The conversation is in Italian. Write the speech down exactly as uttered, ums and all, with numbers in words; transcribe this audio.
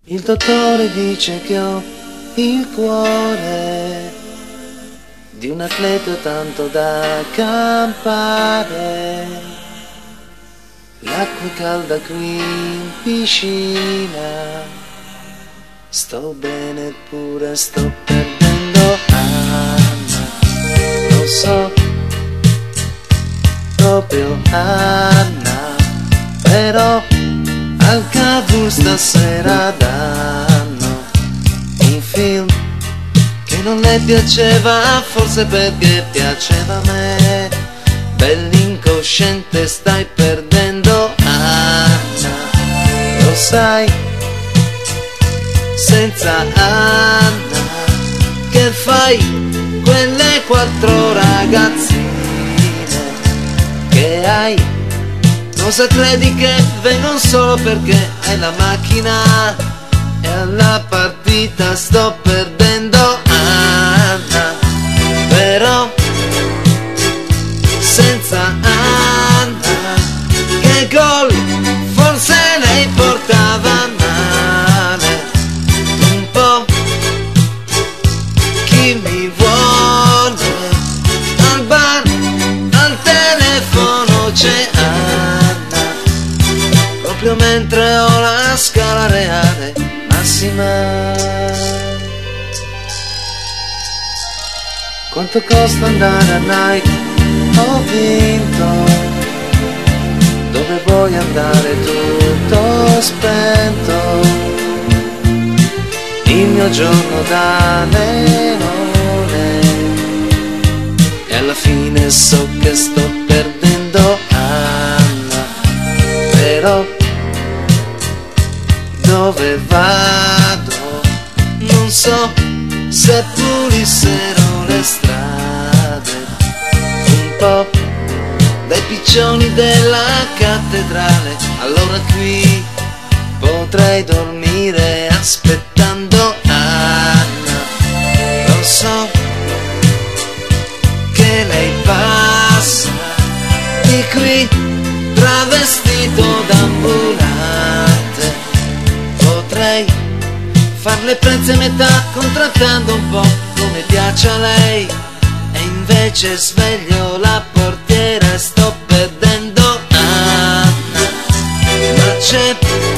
Il dottore dice che ho il cuore di un atleta tanto da campare. L'acqua è calda qui in piscina, sto bene eppure sto perdendo Anna. Lo so, proprio Anna, però al Cavour stasera danno un film che non le piaceva, forse perché piaceva a me. Bell'incosciente, stai perdendo Anna, lo sai, senza Anna che fai quelle quattro ragazzine che hai? Cosa credi che vengono solo perché hai la macchina? E alla partita sto perdendo Anna, però senza Anna che gol forse lei portava male un po'. Chi mi vuole al bar, al telefono c'è Anna, proprio mentre ho la scala reale massima. Quanto costa andare a Nike? Ho vinto. Dove vuoi andare? Tutto spento. Il mio giorno da leone e alla fine so che sto perdendo Anna, però dove vado non so se pulissero le strade un po' dai piccioni della cattedrale. Allora qui potrei dormire aspettando Anna. Lo so che lei passa di qui travestito d'ambulante. Potrei farle prezzi a metà contrattando un po' come piace a lei, e invece sveglio la portiera e sto perdendo Anna. Ma c'è